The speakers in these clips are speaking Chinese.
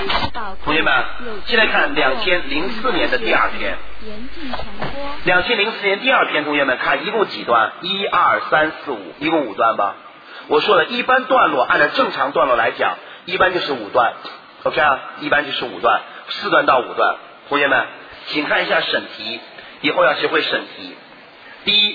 同学们，现在看2004年的第二篇。2004年第二篇，同学们看一共几段？1、2、3、4、5，一共5段吧。我说了，一般段落按照正常段落来讲，一般就是5段。OK 啊，一般就是5段，4段到5段。同学们，请看一下审题，以后要学会审题。第一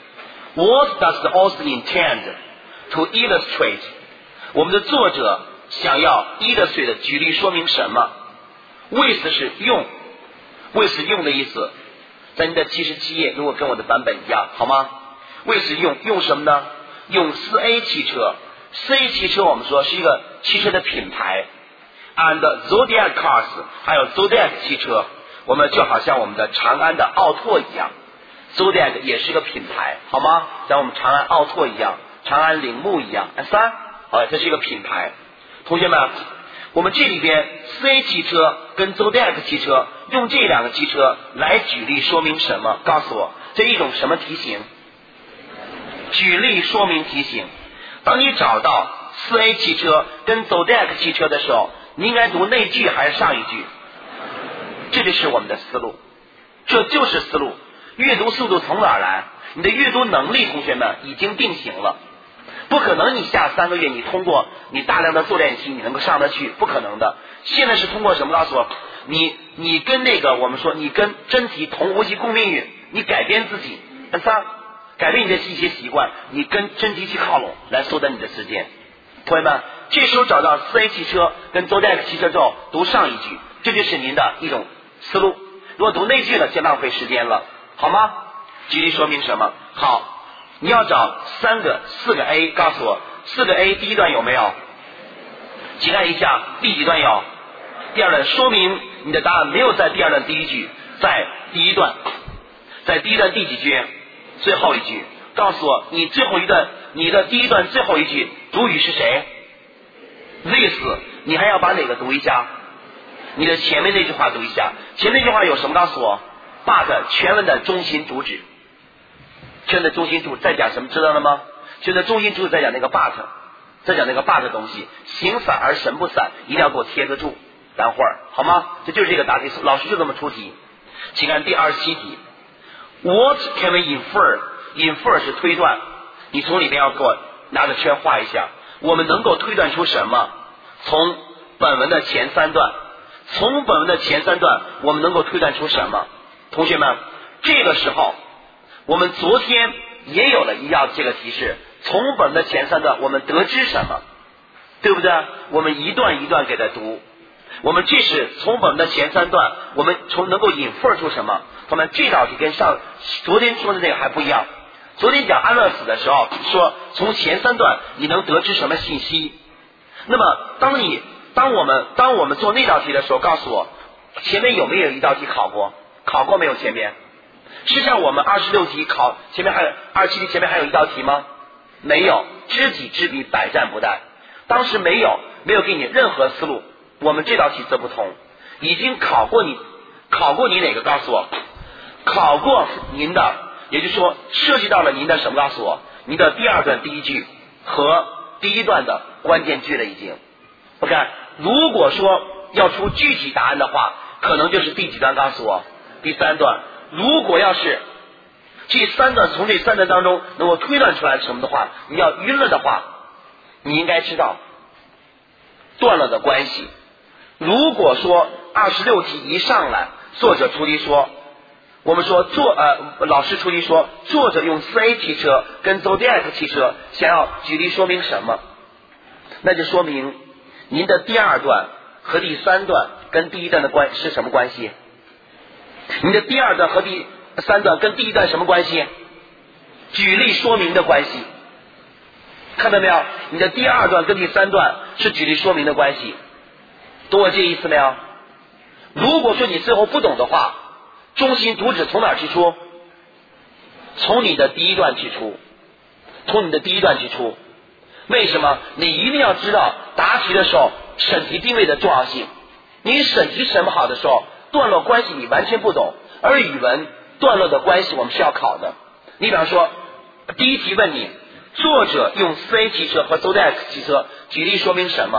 ，What does the author intend to illustrate？ 我们的作者想要 illustrate 举例说明什么 ？with 是用 ，with 是用的意思，在你的77页，如果跟我的版本一样，好吗 ？with 是用什么呢？用4A 汽车，4A 汽车我们说是一个汽车的品牌。And Zodiac Cars， 还有 Zodiac 汽车，我们就好像我们的长安的奥拓一样 ，Zodiac 也是个品牌，好吗？像我们长安奥拓一样，长安铃木一样，3，这是一个品牌。同学们，我们这里边 4A 汽车跟 Zodiac 汽车，用这2个汽车来举例说明什么？告诉我，这一种什么题型？举例说明题型。当你找到 4A 汽车跟 Zodiac 汽车的时候，你应该读内句还是上一句？这就是我们的思路，这就是思路。阅读速度从哪儿来？你的阅读能力，同学们已经定型了。不可能你下3个月你通过你大量的做练习你能够上得去，不可能的。现在是通过什么？告诉我，你跟那个我们说你跟真题同呼吸共命运，你改变自己，3改变你的一些习惯，你跟真题去靠拢，来缩短你的时间。同学们，这时候找到 4A 汽车跟 Zodiac 汽车之后，读上一句，这就是您的一种思路。如果读内句了，就浪费时间了，好吗？举例说明什么？好，你要找4个 A， 告诉我4个 A 第一段有没有？请看一下第几段有？第二段，说明你的答案没有在第2段第一句，在第一段，在第一段第几句？最后一句。告诉我，你最后一段，你的第一段最后一句主语是谁 ？This， 你还要把哪个读一下？你的前面那句话读一下。前面那句话有什么？告诉我。But 全文的中心主旨，全文的中心主旨在讲什么？知道了吗？全文的中心主旨在讲那个 but， 在讲那个 but 的东西，形散而神不散，一定要给我贴个住。等会儿好吗？这就是这个答题，老师就这么出题。请看第27题。What can we infer？Infer 是推断，你从里面要给我拿着圈画一下。我们能够推断出什么？从本文的前3段，从本文的前3段，我们能够推断出什么？同学们，这个时候，我们昨天也有了一样这个提示，从本文的前3段，我们得知什么？对不对？我们一段一段给它读。我们这是从本文的前3段，我们能够infer出什么？同学们，这道题跟昨天说的那个还不一样。昨天讲安乐死的时候说，从前3段你能得知什么信息？那么当我们做那道题的时候，告诉我前面有没有一道题考过？考过没有？前面是像我们26题考前面还有27题前面还有一道题吗？没有，知己知彼，百战不殆。当时没有给你任何思路。我们这道题则不同，已经考过你哪个？告诉我，考过您的。也就是说，涉及到了您的什么？告诉我，您的第2段第一句和第1段的关键句了已经。OK， 如果说要出具体答案的话，可能就是第几段？告诉我，第3段。如果要是这3段从这3段当中能够推断出来什么的话，你要晕了的话，你应该知道段落的关系。如果说26题一上来，作者出题说。我们说老师出题说，作者用4A 汽车跟 Zodiac 汽车想要举例说明什么？那就说明您的第2段和第3段跟第1段的是什么关系？你的第2段和第3段跟第1段什么关系？举例说明的关系。看到没有？你的第2段跟第3段是举例说明的关系。懂我这意思没有？如果说你最后不懂的话，中心主旨从哪儿去出？从你的第1段去出，从你的第1段去出。为什么？你一定要知道答题的时候审题定位的重要性。你审题审不好的时候，段落关系你完全不懂，而语文段落的关系我们是要考的。你比方说，第1题问你，作者用4A 汽车和 Zodiac 汽车举例说明什么？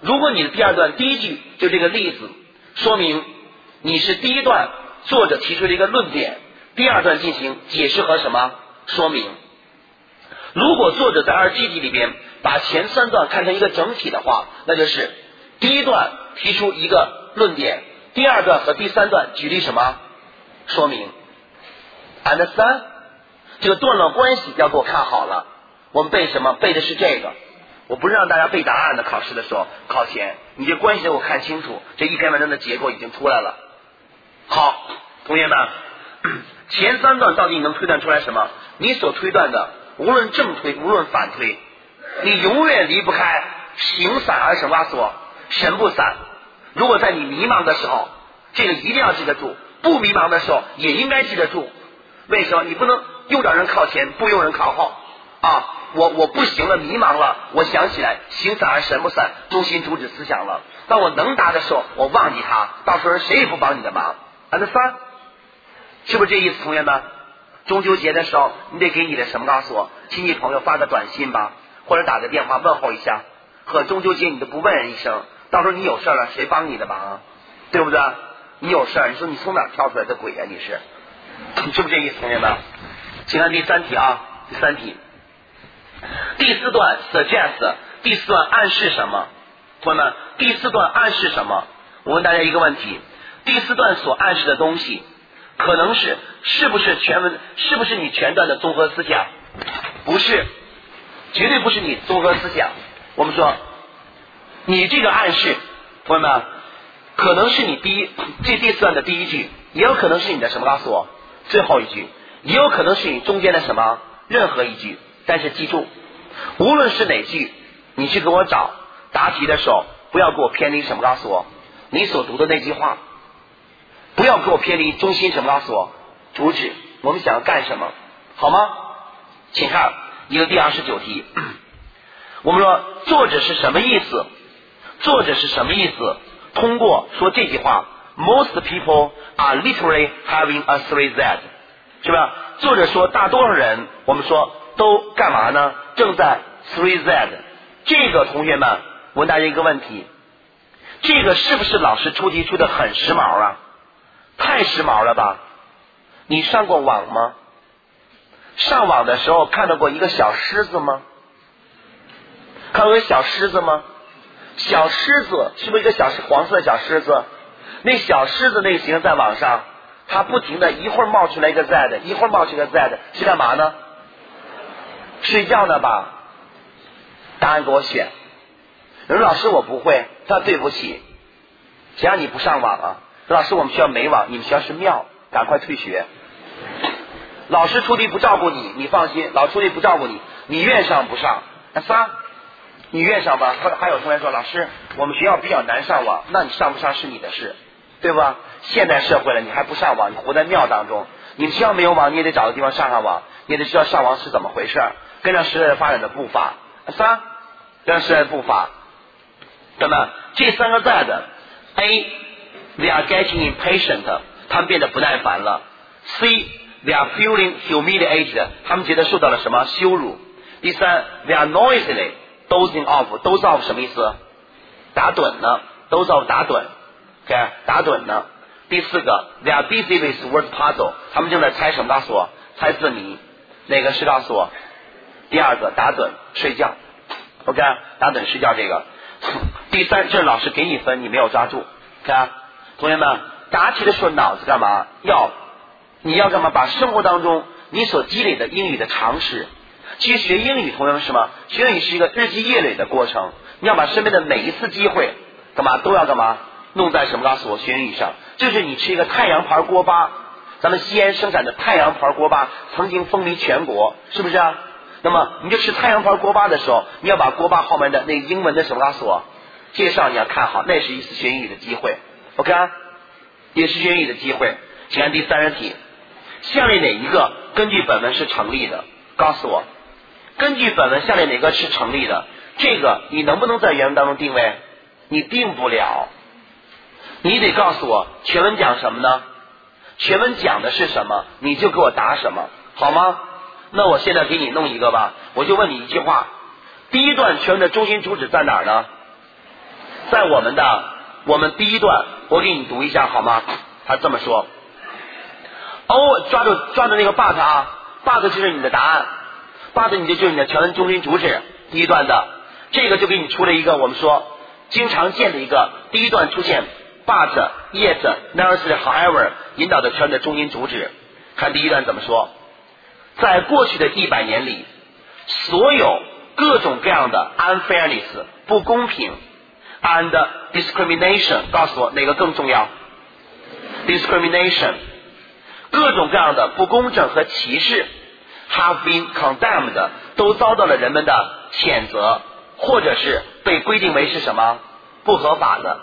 如果你的第二段第一句就这个例子，说明你是第一段作者提出了一个论点，第二段进行解释和什么说明。如果作者在2G题里边把前3段看成一个整体的话，那就是第一段提出一个论点，第二段和第3段举例什么说明。understand？ 这个段落关系要给我看好了。我们背什么？背的是这个。我不是让大家背答案的，考试的时候考前你这关系给我看清楚，这一篇文章的结构已经出来了。好，同学们，前3段到底你能推断出来什么？你所推断的无论正推无论反推，你永远离不开形散而神花所，神不散。如果在你迷茫的时候，这个一定要记得住，不迷茫的时候也应该记得住。为什么？你不能用着人靠前，不用人靠后啊！我不行了，迷茫了，我想起来形散而神不散，中心主旨思想了。当我能答的时候，我忘记它，到时候谁也不帮你的忙。understand？ 是不是这意思，同学们？中秋节的时候，你得给你的什么告诉我？亲戚朋友发个短信吧，或者打个电话问候一下。和中秋节你都不问人一声，到时候你有事了，谁帮你的忙？对不对？你有事，你说你从哪挑出来的鬼啊？你是不是这意思，同学们？请看第3题啊，第3题。第4段 suggest， 第4段暗示什么？同学们，第4段暗示什么？我问大家一个问题，第4段所暗示的东西，可能是不是全文，是不是你全段的综合思想？不是，绝对不是你综合思想。我们说，你这个暗示，同学们，可能是你第4段的第1句，也有可能是你的什么告诉我？最后一句，也有可能是你中间的什么任何一句。但是记住，无论是哪句，你去给我找答题的时候，不要给我偏离什么告诉我？你所读的那句话，不要给我偏离中心什么告诉我？主旨，我们想要干什么？好吗？请看一个第29题。我们说作者是什么意思？作者是什么意思？通过说这句话 ，Most people are literally having a 3Z， 是吧？作者说大多数人，我们说都干嘛呢？正在 3Z。这个同学们，我问大家一个问题，这个是不是老师出题出的很时髦啊？太时髦了吧？你上过网吗？上网的时候看到过一个小狮子吗？看过一个小狮子吗？小狮子是不是一个黄色小狮子？那小狮子类型在网上，它不停的一会儿冒出来一个 Z， 一会儿冒出一个 Z， 是干嘛呢？睡觉呢吧？答案给我选。有人老师我不会，他对不起，谁让你不上网啊？老师我们学校没网，你们学校是庙，赶快退学。老师出题不照顾你，你放心，老师出题不照顾你，你愿上不上？仨，你愿上吧。还有同学说，老师我们学校比较难上网，那你上不上是你的事，对吧？现代社会了，你还不上网，你活在庙当中。你们学校没有网，你也得找个地方上网，你也得知道上网是怎么回事，跟上时代发展的步伐。仨，跟上时代的步伐。那么这3个在的 A they are getting impatient， 他们变得不耐烦了。 C they are feeling humiliated， 他们觉得受到了什么羞辱。第3 they are noisily dozing off， doze off 什么意思？打盹呢， doze off 打盹， OK， 打盹呢。第4个 they are busy with word puzzle， 他们正在猜什么告诉我？猜字谜。哪个是告诉我？第2个打盹睡觉， OK， 打盹睡觉这个。第3，这老师给你分，你没有抓住。看，同学们，答题的时候脑子干嘛？你要干嘛？把生活当中你所积累的英语的常识。其实学英语，同学们是什么？学英语是一个日积月累的过程。你要把身边的每一次机会，干嘛都要干嘛？弄在什么告诉我？学英语上。就是你吃一个太阳牌锅巴，咱们西安生产的太阳牌锅巴曾经风靡全国，是不是啊？那么你就吃太阳牌锅巴的时候，你要把锅巴后面的那个英文的什么告诉我？介绍你要看好，那是一次学英语的机会 ，OK， 也是学英语的机会。请看第30题，下列哪一个根据本文是成立的？告诉我，根据本文下列哪个是成立的？这个你能不能在原文当中定位？你定不了，你得告诉我全文讲什么呢？全文讲的是什么，你就给我答什么，好吗？那我现在给你弄一个吧，我就问你一句话：第1段全文的中心主旨在哪儿呢？ 在我们第一段，我给你读一下好吗？他这么说。抓住那个 but 啊 ，but 就是你的答案 ，but 就是你的全文中心主旨。第一段的这个就给你出了一个我们说经常见的一个第一段出现 but、yet、nevertheless、however 引导的全文的中心主旨。看第一段怎么说，在过去的100年里，所有各种各样的 unfairness 不公平 and discrimination， 告诉我哪个更重要 ？discrimination 各种各样的不公正和歧视 have been condemned 都遭到了人们的谴责，或者是被规定为是什么不合法的。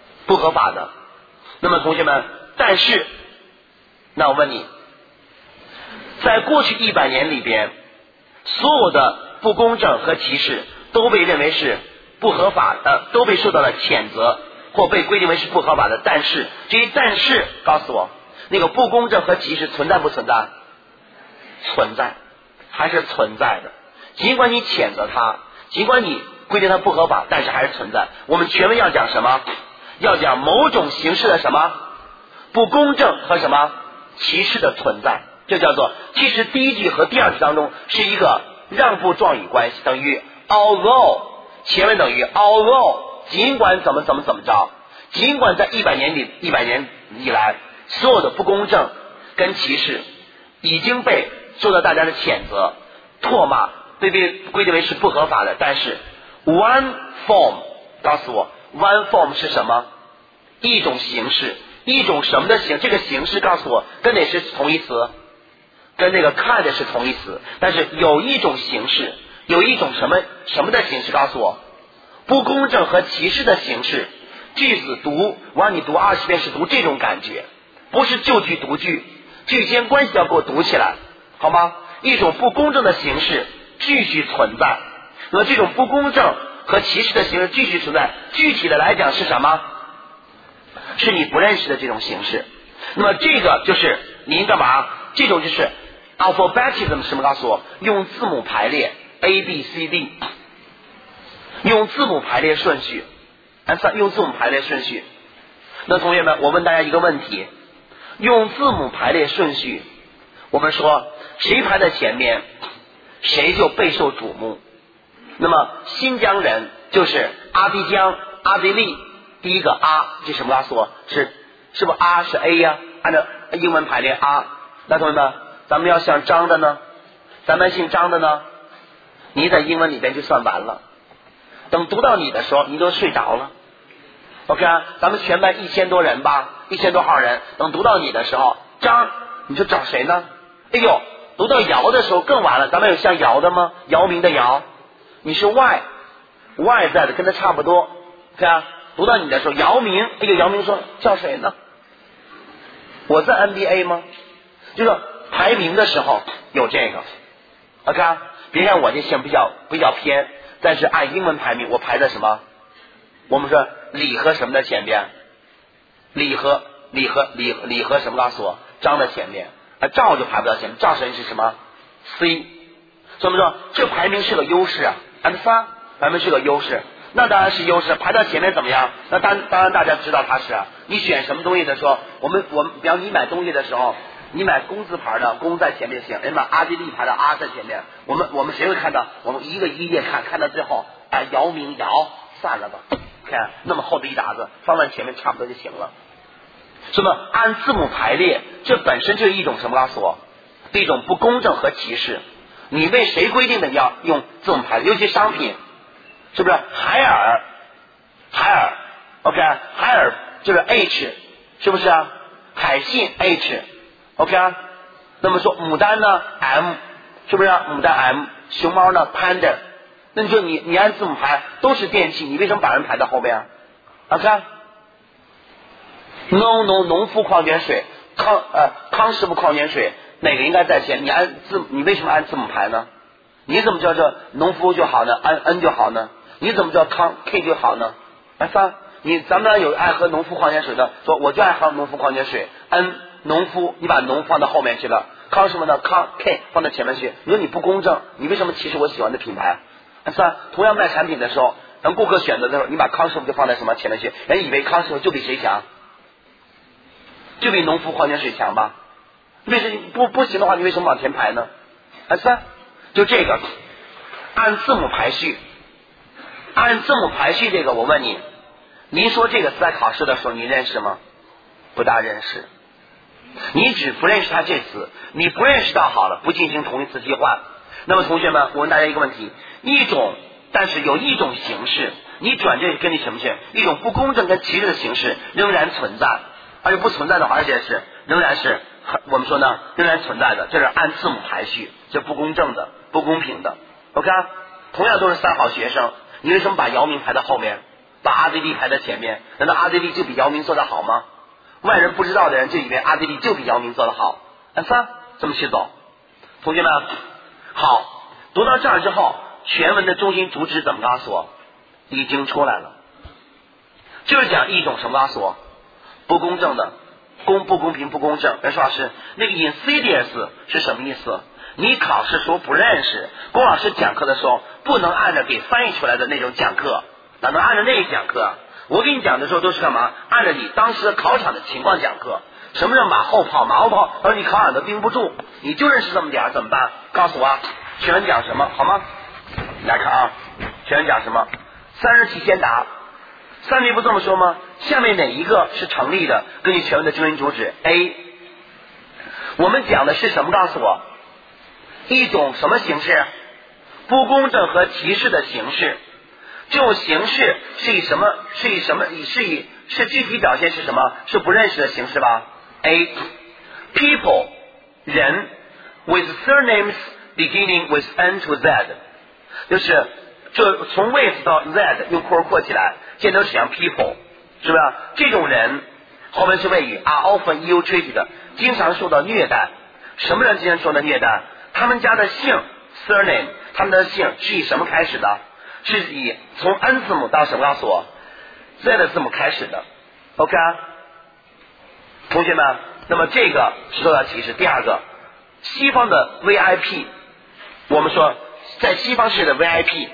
那么同学们，但是那我问你，在过去100年里边，所有的不公正和歧视都被认为是不合法的，都被受到了谴责或被规定为是不合法的。但是这一但是告诉我，那个不公正和歧视存在不存在？存在，还是存在的。尽管你谴责它，尽管你规定它不合法，但是还是存在。我们全文要讲什么？要讲某种形式的什么不公正和什么歧视的存在。这叫做，其实第一句和第二句当中是一个让步状语关系，等于 although 前面等于 although 尽管怎么着，尽管在100年以来所有的不公正跟歧视已经被受到大家的谴责、唾骂，被规定为是不合法的，但是 one form 告诉我 one form 是什么？一种形式，一种什么的形？这个形式告诉我跟哪是同义词？跟那个看的是同义词，但是有一种形式，有一种什么的形式告诉我不公正和歧视的形式。句子读完你读20遍是读这种感觉，不是就句读句，句间关系要给我读起来，好吗？一种不公正的形式继续存在，那么这种不公正和歧视的形式继续存在，具体的来讲是什么？是你不认识的这种形式。那么这个就是您干嘛？这种就是alphabetism 什么？告诉我，用字母排列 A B C D， 用字母排列顺序，用字母排列顺序。那同学们，我问大家一个问题：用字母排列顺序，我们说谁排在前面，谁就备受瞩目。那么新疆人就是阿迪江、阿迪利，第一个阿，这什么？告诉我，是不是阿是 A 呀？按照英文排列阿。那同学们，咱们要像张的呢，咱们姓张的呢，你在英文里边就算完了。等读到你的时候，你都睡着了。OK， 咱们全班1000多人吧，1000多号人，等读到你的时候，张，你就找谁呢？哎呦，读到姚的时候更完了。咱们有像姚的吗？姚明的姚，你是 Y 在的，跟他差不多。对啊，读到你的时候，姚明，哎呦，姚明说叫谁呢？我在 NBA 吗？就是排名的时候有这个 ，OK， 别看我这线比较偏，但是按英文排名我排在什么？我们说李和什么的前边？李和什么？告诉我，张的前面，赵就排不到前面，赵神是什么 ？C， 所以我们说这排名是个优势啊，排名是个优势，那当然是优势，排到前面怎么样？那当然大家知道它是啊。你选什么东西的时候，我们比方你买东西的时候。你买工字牌的，工在前面行，人把阿迪利牌的阿在前面，我们谁会看到？我们一个一页看到最后，姚明姚，算了吧，看那么厚的一沓子放在前面差不多就行了。那么按字母排列，这本身就是一种什么？告诉我，一种不公正和歧视。你为谁规定的要用字母排列？尤其商品，是不是？海尔 ，OK， 海尔就是 H， 是不是啊？海信 H。OK 啊，那么说牡丹呢 M， 是不是牡丹 M？ 熊猫呢 Panda， 那你说你按字母排都是电器，你为什么把人排到后边啊？ OK， 农夫矿泉水康师傅矿泉水哪个应该在前？你为什么按字母排呢？你怎么叫这农夫就好呢？按 N 就好呢？你怎么叫康 K 就好呢？咱们有爱喝农夫矿泉水的，说我就爱喝农夫矿泉水 N。农夫，你把农放到后面去了，康什么呢？康 K 放到前面去，你说你不公正，你为什么歧视我喜欢的品牌？同样卖产品的时候， 等顾客选择的时候，你把康师傅就放在什么前面去，人以为康师傅就比谁强，就比农夫矿泉水强吧？为什么不行的话，你为什么往前排呢？三，就这个按字母排序，按字母排序这个，我问你，您说这个词在考试的时候你认识吗？不大认识。你只不认识它这词，你不认识倒好了，不进行同义词替换。那么同学们，我问大家一个问题，但是有一种形式，你转这跟你什么事？一种不公正跟歧视的形式仍然存在，而且不存在的话，而且是仍然是我们说呢，仍然存在的，这是按字母排序，这不公正的、不公平的。OK， 同样都是3好学生，你为什么把姚明排在后面，把阿迪力排在前面？难道阿迪力就比姚明做得好吗？外人不知道的人就以为阿迪力就比姚明做得好。三，这么去走。同学们，好，读到这儿之后，全文的中心主旨怎么告诉我？已经出来了，就是讲一种什么告诉我？不公正的，不公平不公正。说老师，那个 insidious 是什么意思？你考试时候不认识，龚老师讲课的时候不能按照给翻译出来的那种讲课，哪能按照那个讲课？我给你讲的时候都是干嘛？按照你当时的考场的情况讲课。什么叫马后炮？马后炮，而你考场都盯不住，你就认识这么点怎么办？告诉我，全文讲什么好吗？来看啊，全文讲什么？30题先答。3题不这么说吗？下面哪一个是成立的？根据全文的中心主旨 A， 我们讲的是什么？告诉我，一种什么形式？不公正和歧视的形式。这种形式是以什么？是具体表现是什么？是不认识的形式吧 ？A. People 人 with surnames beginning with N to Z， 就是这从 with 到 Z 用括号括起来，见都是讲 people， 是不是？这种人后面是谓语 are often ill-treated， 经常受到虐待。什么人经常受到虐待？他们家的姓 surname， 他们的姓是以什么开始的？是以从 N 字母到什么告诉我 Z 的字母开始的。 OK 同学们，那么这个是受到歧视。第二个，西方的 VIP， 我们说在西方式的 VIP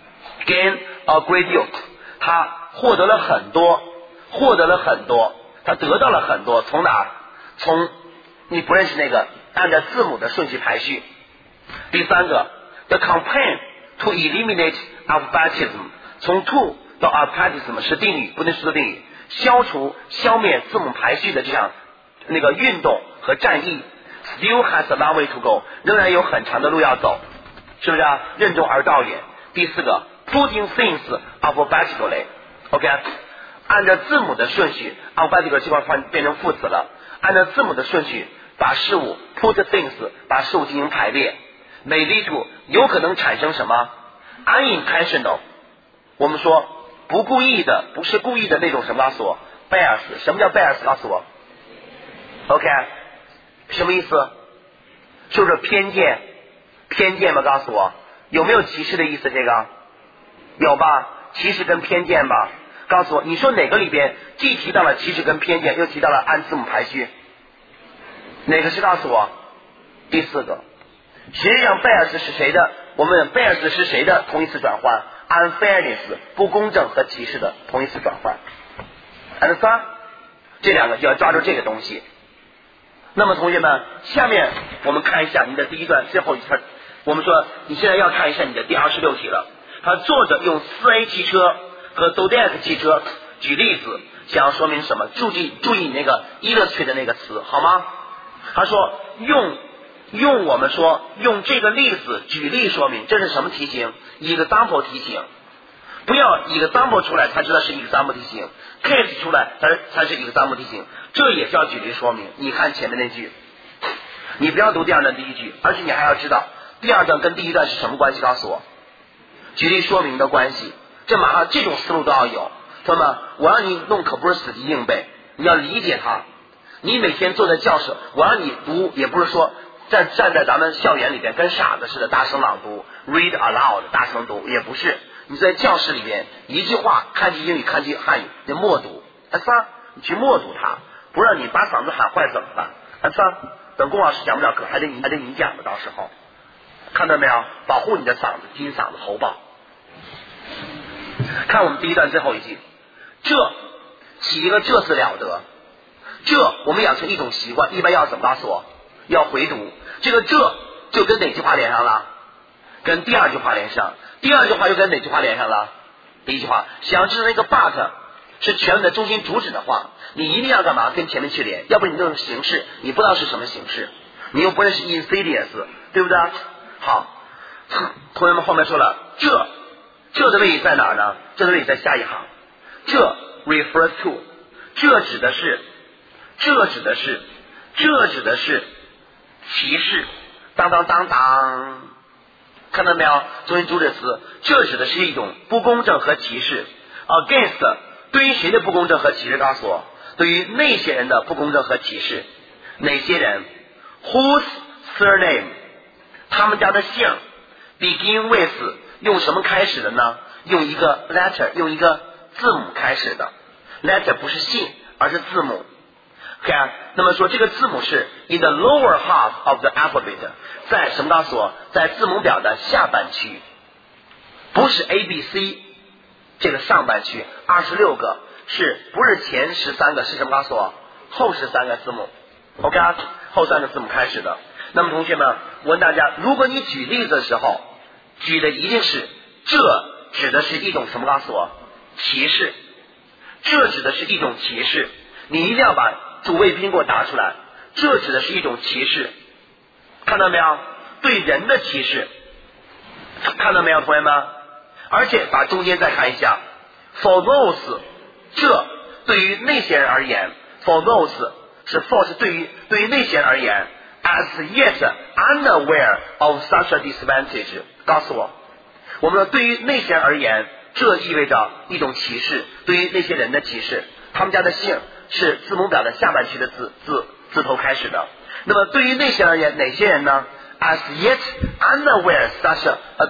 gain a great deal， 他获得了很多，他得到了很多。从哪？从你不认识那个按照字母的顺序排序。第三个 the campaign to eliminate alphabetism， 从 to 到 alphabetism 是定语，不能是定语，消灭字母排序的这样那个运动和战役 still has a long way to go， 仍然有很长的路要走，是不是啊？任重而道远。第四个 putting things alphabetically， OK， 按照字母的顺序 alphabetical 这块变成副词了，按照字母的顺序把事物 put things 把事物进行排列， may lead to 有可能产生什么 unintentional， 我们说不故意的，不是故意的那种什么告诉我 bias， 什么叫 bias 告诉我 OK， 什么意思？是不是偏见吗？告诉我有没有歧视的意思？这个有吧，歧视跟偏见吧。告诉我，你说哪个里边既提到了歧视跟偏见，又提到了按字母排序？哪个是告诉我？第四个。实际上 bias 是谁的？我们 bias 是谁的同义词转换？ unfairness 不公正和歧视的同义词转换。understand？ 这两个就要抓住这个东西。那么同学们，下面我们看一下你的第一段最后一段，我们说你现在要看一下你的第26题了。他作者用 4A 汽车和 Zodiac 汽车举例子，想要说明什么？注意你那个 illustrate 的那个词好吗？他说用我们说用这个例子举例说明，这是什么题型？ example 题型。不要 example 出来才知道是 example 题型， case 出来才是 example 题型，这也叫举例说明。你看前面那句，你不要读第二段第一句，而且你还要知道第二段跟第一段是什么关系，告诉我举例说明的关系。这马上这种思路都要有。同学们，我让你弄可不是死记硬背，你要理解它。你每天坐在教室，我让你读也不是说站在咱们校园里边跟傻子似的大声朗读 read aloud 大声读，也不是。你在教室里边一句话，看句英语看句汉语，你默读。你去默读它，不让你把嗓子喊坏怎么办？等龚老师讲不了课，还得你讲的，到时候看到没有？保护你的嗓子，金嗓子喉爆。 看我们第一段最后一句，这起一个这字了得，这我们养成一种习惯，一般要怎么告诉我？要回读。这个这就跟哪句话连上了？跟第二句话连上。第二句话又跟哪句话连上了？第一句话。想知道那个 but 是全文的中心主旨的话，你一定要干嘛？跟前面去连，要不然你这种形式你不知道是什么形式，你又不认识 insidious， 对不对？好，同学们后面说了，这的位置在哪儿呢？这的位置在下一行。这 refers to， 这指的是歧视。当，看到没有？中心主旨词，这指的是一种不公正和歧视。against 对于谁的不公正和歧视？告诉我，对于那些人的不公正和歧视。哪些人 ？Whose surname 他们家的姓 begin with 用什么开始的呢？用一个 letter， 用一个字母开始的。letter 不是姓，而是字母。OK， 那么说这个字母是 in the lower half of the alphabet， 在什么？告诉我，在字母表的下半区，不是 ABC 这个上半区26个，不是前13个？是什么？告诉我，后13个字母。OK， 后3个字母开始的。那么同学们，我问大家，如果你举例子的时候，举的一定是这指的是一种什么？告诉我，歧视。这指的是一种歧视，你一定要把主谓宾给我答出来。这指的是一种歧视，看到没有？对人的歧视，看到没有，同学们？而且把中间再看一下 ，for those， 这对于那些人而言 ，for those 是 for 是对于那些人而言 ，as yet unaware of such a disadvantage， 告诉我，我们说对于那些人而言，这意味着一种歧视，对于那些人的歧视。他们家的姓是字母表的下半区的字头开始的。那么对于那些人而言，哪些人呢 ？As yet unaware such a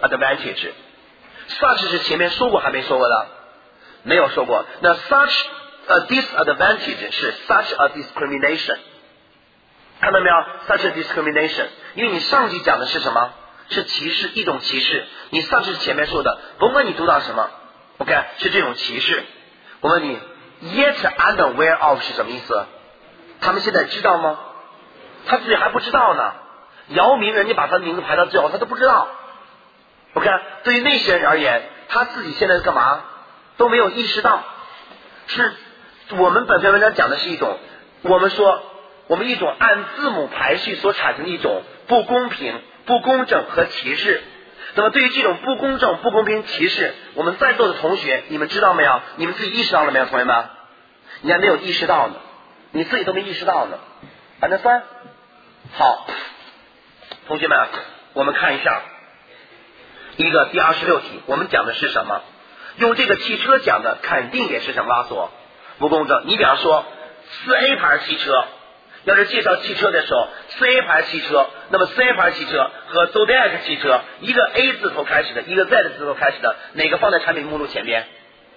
disadvantage。such 是前面说过还没说过的？没有说过。那 such a disadvantage 是 such a discrimination， 看到没有 ？such a discrimination， 因为你上句讲的是什么？是歧视，一种歧视。你上句前面说的，甭管你读到什么 ，OK， 是这种歧视。我问你 ，yet unaware of 是什么意思？他们现在知道吗？他自己还不知道呢。姚明人家把他的名字排到最后，他都不知道。OK， 对于那些人而言，他自己现在干嘛都没有意识到。是我们本篇文章讲的是一种，我们一种按字母排序所产生的一种不公平、不公正和歧视。那么对于这种不公正、不公平、歧视，我们在座的同学，你们知道没有？你们自己意识到了没有，同学们？你还没有意识到呢，你自己都没意识到呢。understand？ 好，同学们，我们看一下一个第26题，我们讲的是什么？用这个汽车讲的肯定也是什么？告诉我，不公正。你比方说4A 牌汽车，要是介绍汽车的时候 ，4A 牌汽车，那么 4A 牌汽车和 Zodiac 汽车，一个 A 字头开始的，一个 Z 字头开始的，哪个放在产品目录前边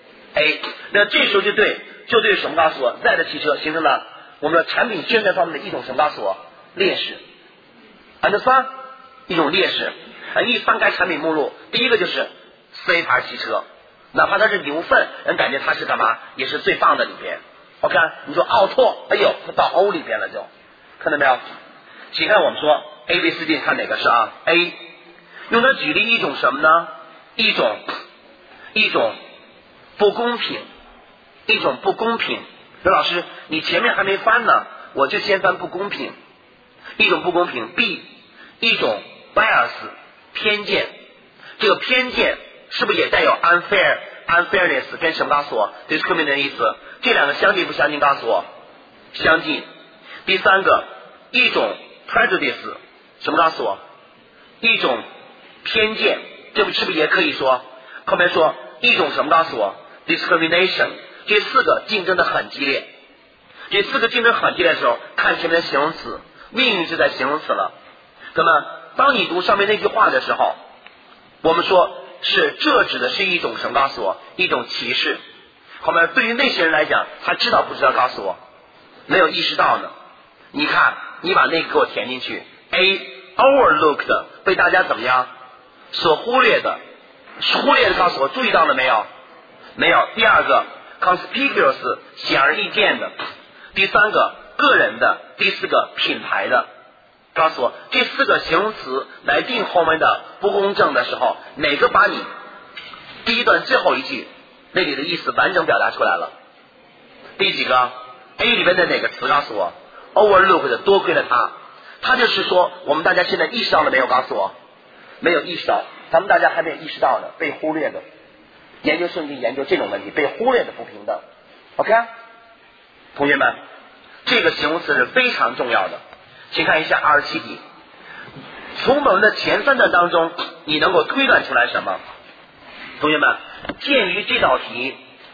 ？A。那这时候就对什么？告诉我 ，Z 的汽车形成了我们的产品宣传方面的一种什么？告诉我，劣势。understand？ 一种劣势。一翻开产品目录，第一个就是 C 牌汽车，哪怕它是牛粪，人感觉它是干嘛？也是最棒的里边。OK， 你说奥拓，哎呦，它到 O 里边了就，看到没有？请看我们说 A、B、C、D， 看哪个是啊 ？A， 用它举例一种什么呢？一种不公平，一种不公平。刘老师，你前面还没翻呢，我就先翻不公平。一种不公平 ，B， 一种 bias 偏见，这个偏见是不是也带有 unfairness 跟什么？告诉我 discriminate 的意思。这两个相近不相近？告诉我，相近。第三个，一种 prejudice 什么？告诉我，一种偏见，这是不是也可以说？后面说一种什么？告诉我 discrimination。这4个竞争的很激烈，这4个竞争很激烈的时候，看前面的形容词，命运就在形容词了。那么当你读上面那句话的时候，我们说是这指的是一种什么？告诉我，一种歧视。后面对于那些人来讲，他知道不知道？告诉我，没有意识到呢。你看，你把那个给我填进去 ，A overlooked 被大家怎么样所忽略的忽略的告诉我注意到了没有？没有。第二个 conspicuous 显而易见的，第三个个人的，第四个品牌的。告诉我这4个形容词来定后面的不公正的时候，哪个把你第一段最后一句那里的意思完整表达出来了？第几个 A 里面的哪个词告诉我 overlooked 多亏了他就是说我们大家现在意识到了没有？告诉我没有意识到，咱们大家还没有意识到呢，被忽略的。研究圣经研究这种问题，被忽略的不平等。 OK 同学们，这个形容词是非常重要的。请看一下27题，从我们的前3段当中你能够推断出来什么？同学们，鉴于这道题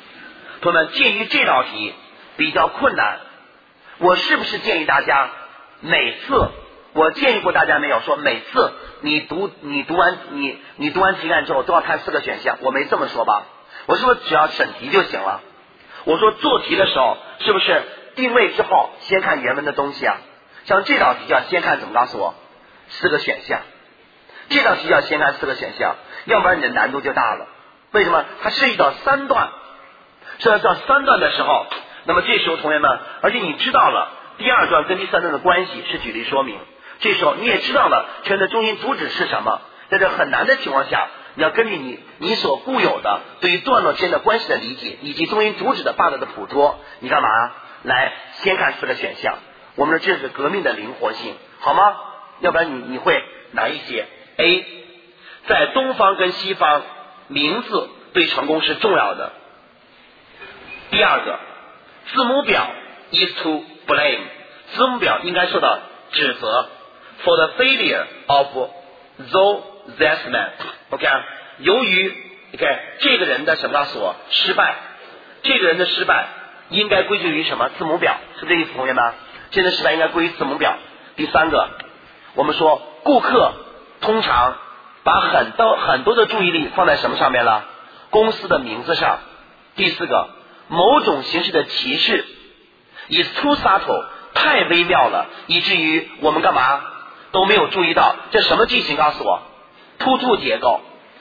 比较困难，我是不是建议大家每次，我建议过大家没有说每次你读完题干之后都要看4个选项？我没这么说吧？我是不是只要审题就行了？我说做题的时候是不是定位之后先看原文的东西啊？像这道题就要先看怎么告诉我4个选项，这道题就要先看4个选项，要不然你的难度就大了。为什么？它涉及到3段，涉及到3段的时候，那么这时候同学们，而且你知道了第2段跟第3段的关系是举例说明，这时候你也知道了全的中心主旨是什么。在这很难的情况下，你要根据你所固有的对于段落之间的关系的理解，以及中心主旨的bug的捕捉，你干嘛？来先看4个选项。我们说这是革命的灵活性，好吗？要不然你会难一些。 A 在东方跟西方，名字对成功是重要的。第2个，字母表 is to blame， 字母表应该受到指责 for the failure of that man。 OK， 由于 OK 这个人的什么告诉我失败，这个人的失败应该归咎于什么？字母表，是不是这意思？同学们，这个失败应该归于字母表。第3个，我们说顾客通常把很多的注意力放在什么上面了？公司的名字上。第4个，某种形式的歧视 is too subtle， 太微妙了，以至于我们干嘛都没有注意到。这什么句型？告诉我突出结构。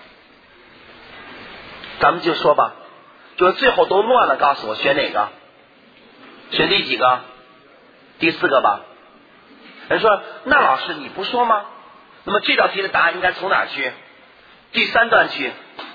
咱们就说吧，就是最后都乱了，告诉我选哪个？选第几个？第4个吧。人说那老师你不说吗？那么这道题的答案应该从哪儿去？第3段去。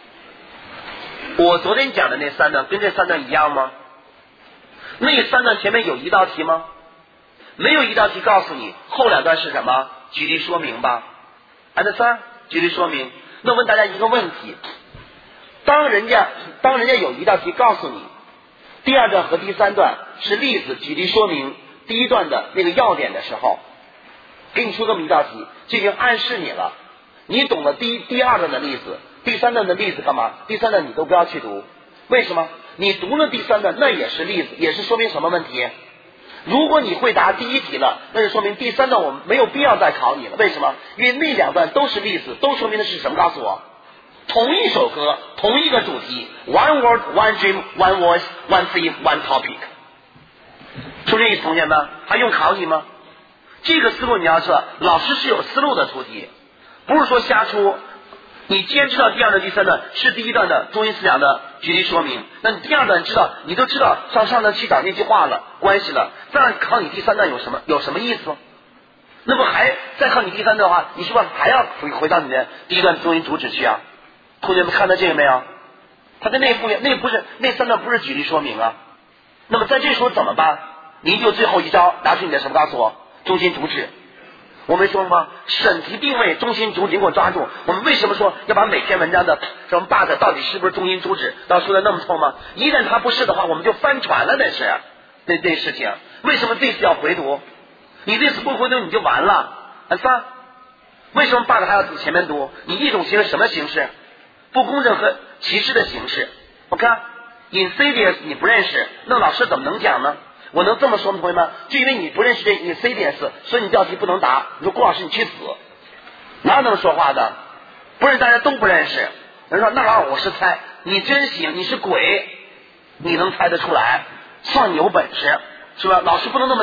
我昨天讲的那3段跟这3段一样吗？那3段前面有一道题吗？没有一道题告诉你后2段是什么？举例说明吧。3举例说明。那问大家一个问题，当人家有一道题告诉你第2段和第3段是例子举例说明第1段的那个要点的时候，给你出这么一道题，这已经暗示你了，你懂了第2段的例子，第3段的例子干嘛？第3段你都不要去读。为什么？你读了第3段那也是例子，也是说明什么问题？如果你会答第1题了，那就说明第3段我们没有必要再考你了。为什么？因为那2段都是例子，都说明的是什么？告诉我，同一首歌，同一个主题 ，one word, one dream, one voice, one theme, one topic。出这意思，同学们，还用考你吗？这个思路你要知道，老师是有思路的出题，不是说瞎出。你既然知道第2段、第3段是第1段的中心思想的举例说明，那你第2段你都知道上段去找那句话了，关系了，再让考你第3段有什么意思？那么还再考你第3段的话，你是不是还要回到你的第1段中心主旨去啊？同学们看到这个没有？他的那3段不是举例说明啊。那么在这时候怎么办？您就最后一招拿出你的什么？告诉我中心主旨。我没说吗？审题定位中心主旨，你给我抓住。我们为什么说要把每篇文章的什么 bug 到底是不是中心主旨要说的那么透吗？一旦它不是的话，我们就翻船了。那事情为什么这次要回读？你这次不回读你就完了。3为什么 bug 还要前面读？你一种形式什么形式？不公正和歧视的形式。OK， insidious 你不认识，那老师怎么能讲呢？我能这么说吗，同学们？就因为你不认识这 insidious， 所以你这道题不能答。你说郭老师你去死，哪有那么说话的？不是大家都不认识。人说那老师我是猜，你真行，你是鬼，你能猜得出来，算你有本事，是吧？老师不能那么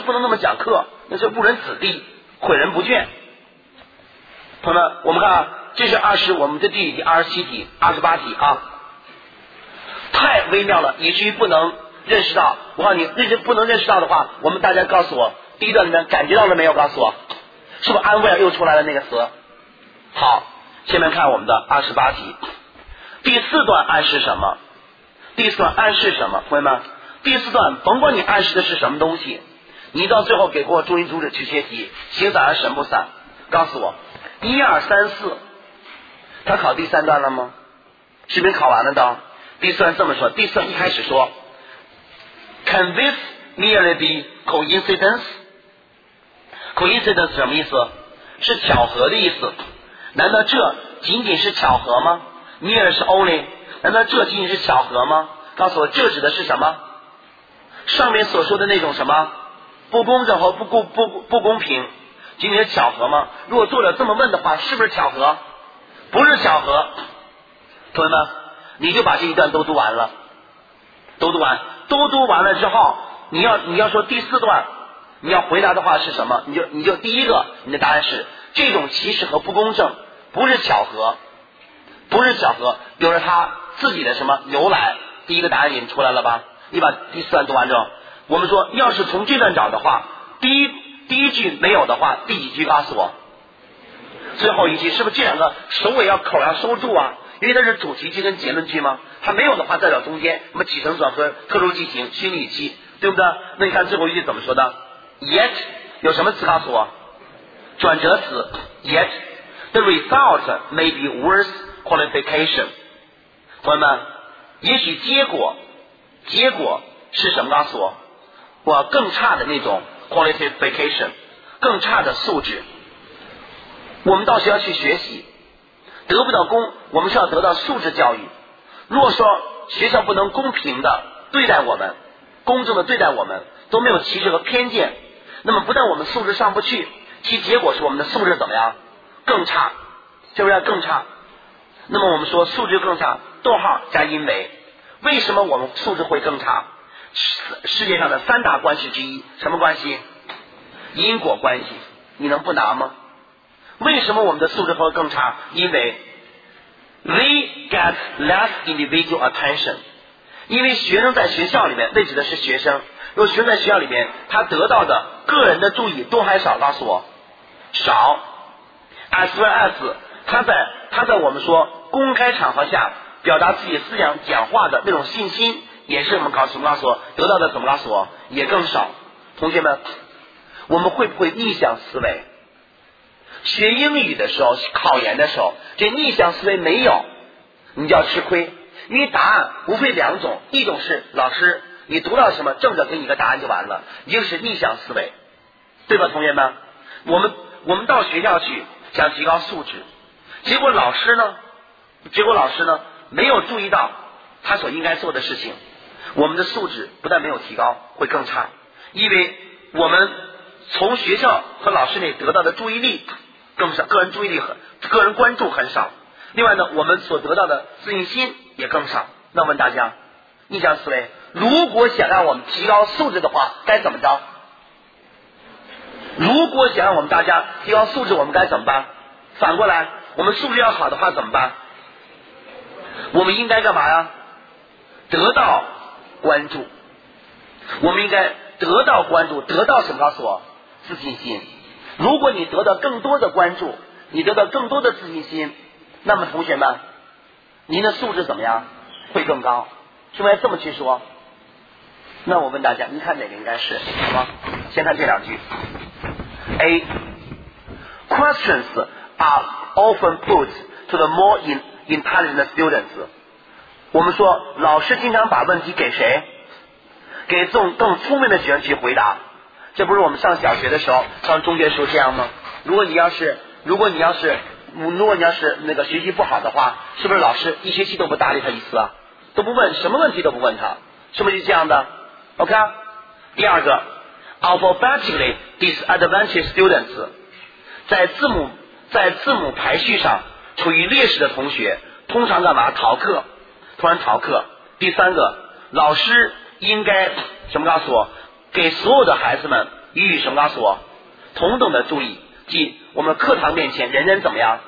讲课，那是误人子弟，毁人不倦。朋友们，我们看这是我们的第27题、28题啊，太微妙了，以至于不能认识到。我告诉你，不能认识到的话，我们大家告诉我，第一段里面感觉到了没有？告诉我，是不是安慰又出来了那个词？好，下面看我们的28题，第4段暗示什么？第4段暗示什么？朋友们，第4段甭管你暗示的是什么东西，你到最后给我注音主旨去切题，形散而神不散。告诉我，1、2、3、4，他考第3段了吗？是不是考完了的？第4段这么说，第4段一开始说 ，Can this merely be coincidence？Coincidence 是什么意思？是巧合的意思。难道这仅仅是巧合吗？ Mere 是 only， 难道这仅仅是巧合吗？告诉我，这指的是什么？上面所说的那种什么不公正和不公平，仅仅是巧合吗？如果作者这么问的话，是不是巧合？不是巧合。同学们，你就把这一段都读完了，都读完了之后，你要说第4段，你要回答的话是什么？你就第一个，你的答案是这种歧视和不公正不是巧合，有着它自己的什么由来？第一个答案已经出来了吧？你把第4段读完之后，我们说要是从这段找的话，第一句没有的话，第几句告诉我？最后一句是不是这两个首尾口要收住啊？因为它是主题句跟结论句吗？它没有的话再找中间什么起承转合、特殊句型、虚拟语气，对不对？那你看最后一句怎么说的 ？Yet 有什么词告诉我？转折词 Yet the result may be worse qualification。朋友们，也许结果是什么？告诉我，我更差的那种 qualification， 更差的素质。我们到学校去学习，得不到我们是要得到素质教育。如果说学校不能公平的对待我们，公正的对待我们，都没有歧视和偏见，那么不但我们素质上不去，其结果是我们的素质怎么样？更差，是不是更差？那么我们说素质更差，逗号加因为，为什么我们素质会更差？世界上的3大关系之一，什么关系？因果关系，你能不拿吗？为什么我们的素质会更差？因为 they get less individual attention， 因为学生在学校里面，那指的是学生，如果学生在学校里面，他得到的个人的注意多还少？告诉我，少。as well as 他在我们说公开场合下表达自己思想讲话的那种信心，也是我们告诉我得到的怎么告诉我也更少。同学们，我们会不会逆向思维？学英语的时候，考研的时候，这逆向思维没有，你就要吃亏。因为答案无非2种，一种是老师你读到什么正着给你个答案就完了，一个是逆向思维，对吧？同学们，我们到学校去想提高素质，结果老师呢没有注意到他所应该做的事情，我们的素质不但没有提高，会更差。因为我们从学校和老师那得到的注意力更少，个人注意力个人关注很少。另外呢，我们所得到的自信心也更少。那问大家，逆向思维，如果想让我们提高素质的话，该怎么着？如果想让我们大家提高素质，我们该怎么办？反过来，我们素质要好的话怎么办？我们应该干嘛呀？得到关注。我们应该得到关注，得到什么？告诉我，自信心。如果你得到更多的关注，你得到更多的自信心，那么同学们，您的素质怎么样？会更高，是不是这么去说？那我问大家，您看哪个应该是？好吗？先看这2句。A. Questions are often put to the more intelligent students. 我们说老师经常把问题给谁？给更聪明的学生去回答。这不是我们上小学的时候、上中学的时候这样吗？如果你要是那个学习不好的话，是不是老师1学期都不搭理他一次啊？都不问，什么问题都不问他，是不是这样的 ？OK。第2个 ，alphabetically disadvantaged students， 在字母排序上处于劣势的同学，通常干嘛？逃课，逃课。第3个，老师应该什么？告诉我，给所有的孩子们予以什么？告诉我，同等的注意，即我们课堂面前人人怎么样？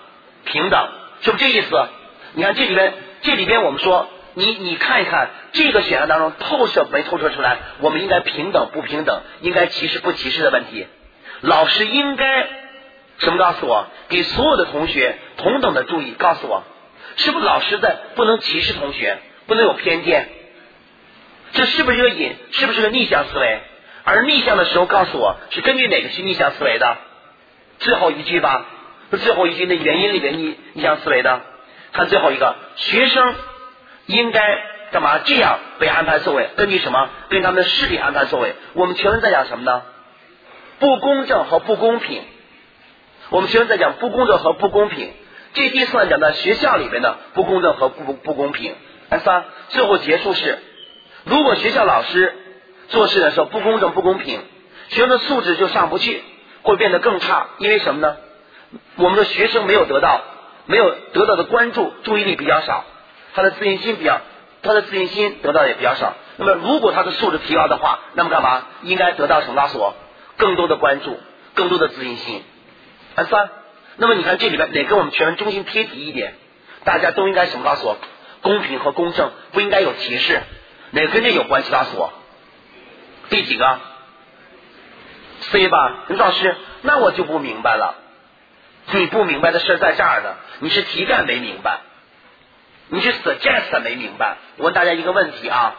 平等，是不是这意思？你看这里边我们说，你看一看这个选项当中透射没透射出来，我们应该平等不平等，应该歧视不歧视的问题。老师应该什么告诉我？给所有的同学同等的注意，告诉我，是不是老师在不能歧视同学，不能有偏见？这是不是个隐？是不是个逆向思维？而逆向的时候告诉我是根据哪个去逆向思维的？最后一句吧，是最后一句的原因里边逆向思维的。看最后一个，学生应该干嘛这样被安排座位？根据什么？根据他们的视力安排座位。我们全文在讲什么呢？不公正和不公平。我们全文在讲不公正和不公平。这第4段讲的学校里边的不公正和不公平。3，最后结束是，如果学校老师做事的时候不公正不公平，学生的素质就上不去，会变得更差。因为什么呢？我们的学生没有得到的关注，注意力比较少，他的自信心得到的也比较少。那么如果他的素质提高的话，那么干嘛？应该得到什么？告诉我，更多的关注，更多的自信心。3，那么你看这里边哪个我们全文中心贴题一点？大家都应该什么？告诉我，公平和公正，不应该有歧视。哪个跟这有关系？告诉我。第几个 ？C 吧。林老师，那我就不明白了。你不明白的事在这儿呢，你是题干没明白，你是 suggest 没明白。我问大家一个问题啊，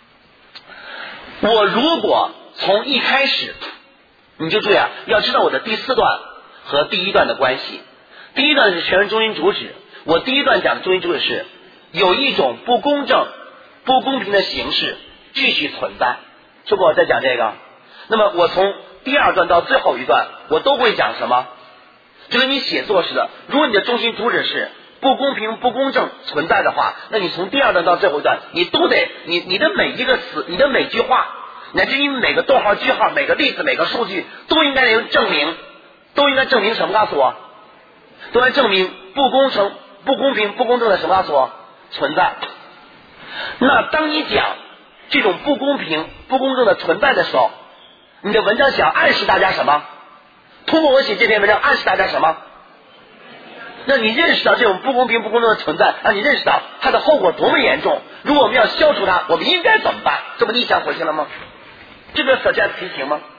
我如果从一开始，你就注意啊，要知道我的第4段和第1段的关系。第1段是全文中心主旨，我第1段讲的中心主旨是有一种不公正、不公平的形式继续存在，是不？我在讲这个。那么我从第2段到最后一段，我都会讲什么？就跟你写作似的，如果你的中心主旨是不公平不公正存在的话，那你从第2段到最后一段，你都得你的每一个词，你的每句话，乃至于每个逗号句号，每个例子，每个数据，都应该有证明，都应该证明什么？告诉我，都应该证明不公平不公正的什么？告诉我存在。那当你讲这种不公平不公正的存在的时候，你的文章想暗示大家什么？通过我写这篇文章暗示大家什么？让你认识到这种不公平不公正的存在，让你认识到它的后果多么严重。如果我们要消除它，我们应该怎么办？这不逆向回去了吗？这个 suggest 题型吗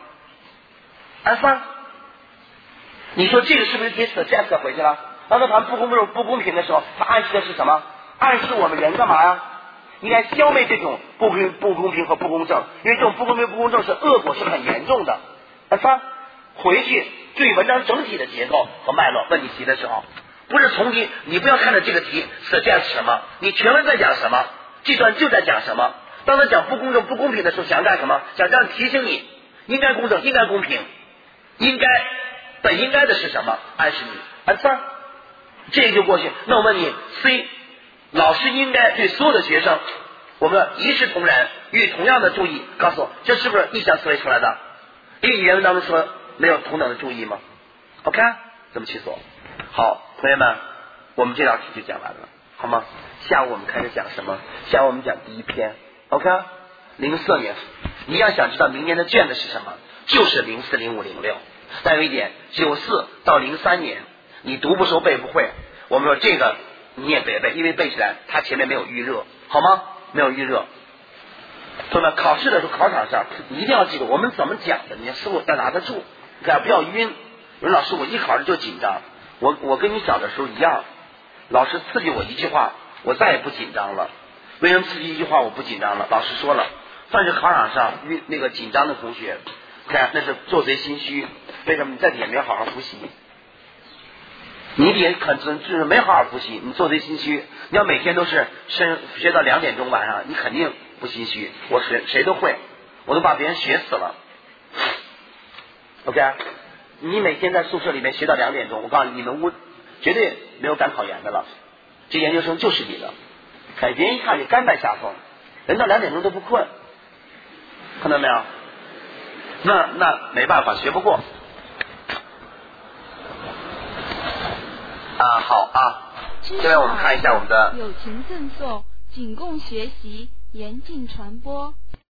？3，你说这个是不是题 suggest 回去了？当他谈不公平的时候，它暗示的是什么？暗示我们人干嘛呀？应该消灭这种不公平和不公正，因为这种不公平不公正是恶果，是很严重的。3，回去注意文章整体的结构和脉络。问你题的时候，不是从题，你不要看着这个题 suggest 什么，你全文在讲什么，这段就在讲什么。当他讲不公正不公平的时候，想干什么？想这样提醒你，应该公正，应该公平，本应该的是什么？暗示你。3，这个就过去。那我问你 C， 老师应该对所有的学生，我们一视同仁，予以同样的注意。告诉我，这是不是逆向思维出来的？因为原文当中说没有同等的注意吗 ？OK， 怎么去做？好，同学们，我们这道题就讲完了，好吗？下午我们开始讲什么？下午我们讲第1篇 ，OK？ 04年，你要想知道明年的卷子是什么，就是04、05、06。但有一点，94到03年，你读不熟背不会，我们说这个你也别背，因为背起来它前面没有预热，好吗？没有预热。同学们，考试的时候考场上你一定要记住我们怎么讲的，你思路要拿得住，你看不要晕。有人老师我一考试就紧张，我跟你小的时候一样，老师刺激我一句话，我再也不紧张了。为什么刺激一句话我不紧张了？老师说了，凡是考场上那个紧张的同学，看那是做贼心虚。为什么？你在底下没好好复习，你底下就是没好好复习，你做贼心虚。你要每天都是学到2点钟晚上，你肯定不心虚。我谁都会，我都把别人学死了。OK， 你每天在宿舍里面学到2点钟，我告诉你，你们屋绝对没有赶考研的了。这研究生就是你的，看别人一看你甘拜下风，人到2点钟都不困，看到没有？那没办法，学不过。好啊，下面我们看一下我们的友情赠送，仅供学习，严禁传播。